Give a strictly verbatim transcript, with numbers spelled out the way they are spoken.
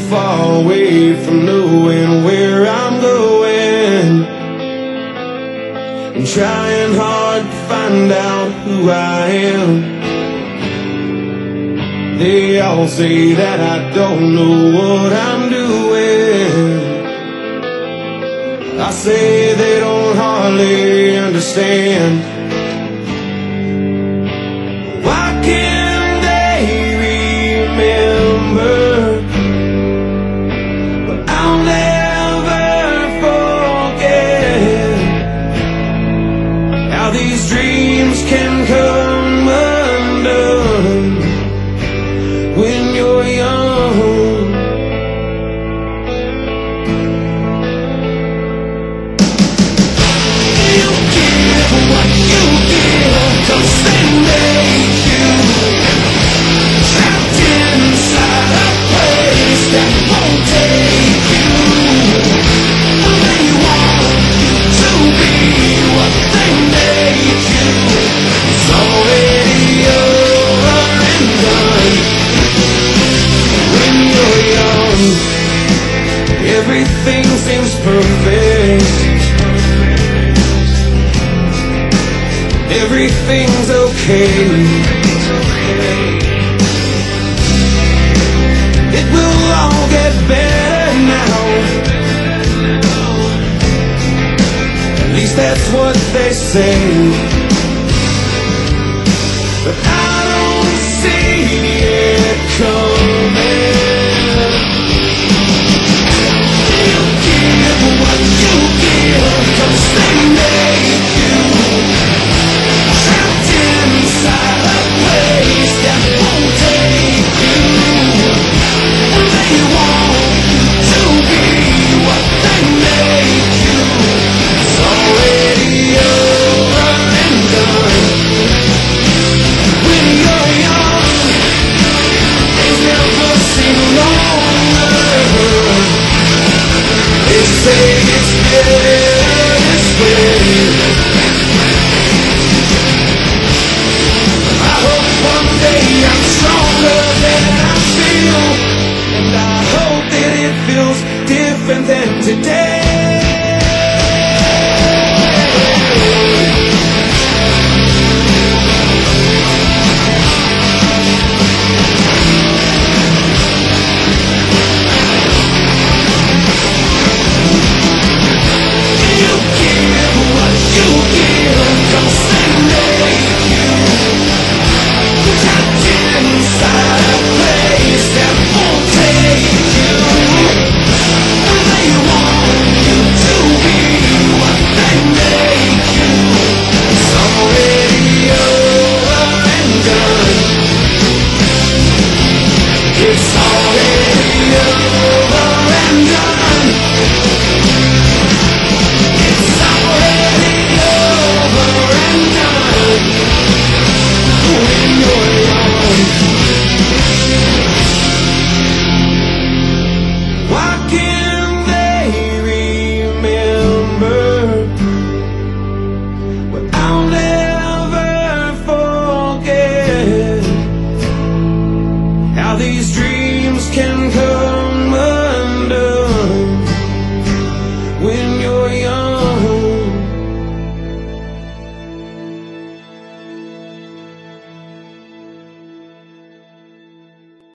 far away from knowing where I'm going, and trying hard to find out who I am. They all say that I don't know what I'm doing. I say they don't hardly understand. Why can't they remember? But I'll never forget how these dreams can come undone when you're young. You give what you give, 'cause they make you trapped inside a place that won't take you. They want you to be what they made you. It's already over and done. When you're young, everything seems perfect. Everything's okay. It will all get better now. At least that's what they say. But I don't see it coming. You give what you give, 'cause they make you trapped inside a place that won't take you. And they want you to be what they make you. It's already over and done. When you're young, things never seem longer. They say it's better this way. I hope one day I'm stronger than I feel, and I hope that it feels different than today.